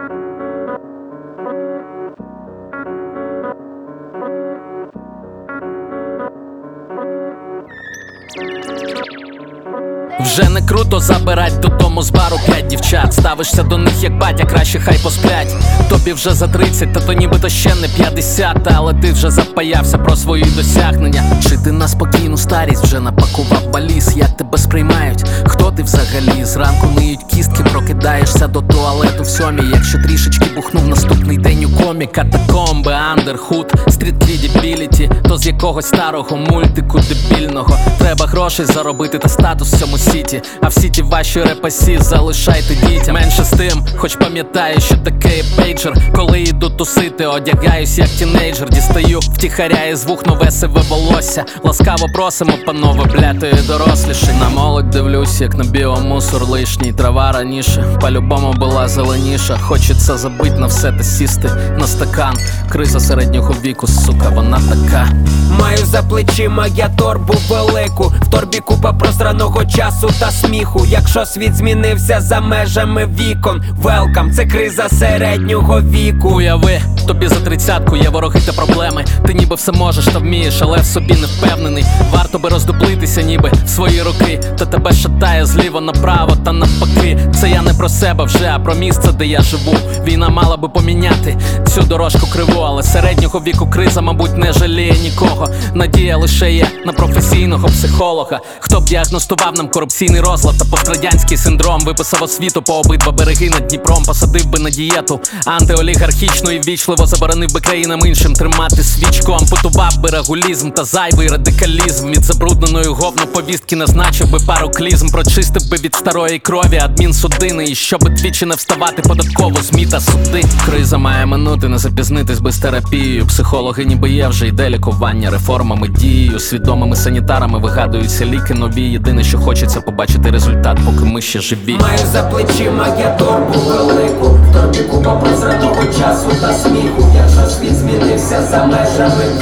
Вже не круто забирать додому з бару 5 дівчат. Ставишся до них як батя, краще хай посплять. Тобі вже за 30, та то нібито ще не 50. Але ти вже запаявся про свої досягнення. Чи ти на спокійну старість вже напакував валіз? Як тебе сприймають? Хто ти взагалі? Зранку ниють кістки, прокидаєшся до туалету в 7. Якщо трішечки бухнув наступний день у комі. Катакомби, андерхуд, стріт-крідібіліті. То з якогось старого мультику дебільного. Треба грошей заробити та статус в цьому сіті. А всі ті ваші репасі залишайте дітям. Менше з тим, хоч пам'ятаю, що таке пейджер. Коли йду тусити, одягаюсь як тінейджер. Дістаю втіхаря із вух нове сиве волосся. Ласкаво просимо, панове, блятої доросліші. На молодь дивлюсь, як на біомусор лишній. Трава раніше по-любому була зеленіша. Хочеться забить на все та сісти на стакан. Криза середнього віку, сука, вона така. Маю за плечима я торбу велику. В торбі купа просраного часу та сміху. Якщо світ змінився за межами вікон, велкам, це криза середнього віку. Уяви, тобі за 30-ку є вороги та проблеми. Ти ніби все можеш та вмієш, але в собі не впевнений. Варто би роздуплитися ніби в свої роки. Та тебе шатає зліво направо та навпаки. Це я не про себе вже, а про місце, де я живу. Війна мала би поміняти цю дорожку криву. Але середнього віку криза, мабуть, не жаліє нікого. Надія лише є на професійного психолога. Хто б діагностував нам корупційний розлад та пострадянський синдром. Виписав освіту по обидва береги над Дніпром. Посадив би на дієту антиолігархічну і вічливо заборонив би країнам іншим тримати свічком. Путував би регулізм та зайвий радикалізм. Від забрудненої говноповістки назначив би пару клізм. Прочистив би від старої крові адмінсудини. І щоб двічі не вставати податково ЗМІ та суди. Криза має минути, не запізнитись без терапії. Психологи ніби є, вже йде лікування реформами, дією. Свідомими санітарами вигадуються ліки нові. Єдине, що хочеться побачити результат, поки ми ще живі. Маю за плечима я торбу велику. В торбі купа прозраного часу та сміху. Якщо світ змінився за межами